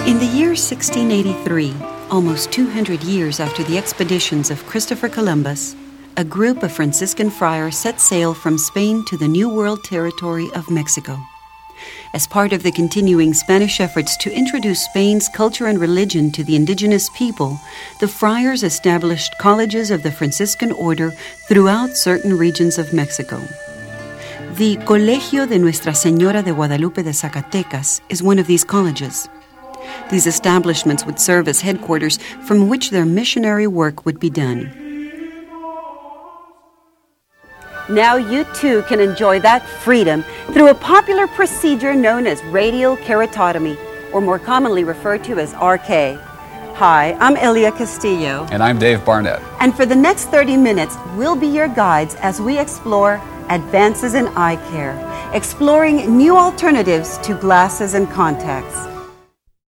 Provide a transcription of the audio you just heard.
In the year 1683, almost 200 years after the expeditions of Christopher Columbus, a group of Franciscan friars set sail from Spain to the New World territory of Mexico. As part of the continuing Spanish efforts to introduce Spain's culture and religion to the indigenous people, the friars established colleges of the Franciscan order throughout certain regions of Mexico. The Colegio de Nuestra Señora de Guadalupe de Zacatecas is one of these colleges. These establishments would serve as headquarters from which their missionary work would be done. Now you too can enjoy that freedom through a popular procedure known as radial keratotomy, or more commonly referred to as RK. Hi, I'm Elia Castillo. And I'm Dave Barnett. And for the next 30 minutes, we'll be your guides as we explore advances in eye care, exploring new alternatives to glasses and contacts.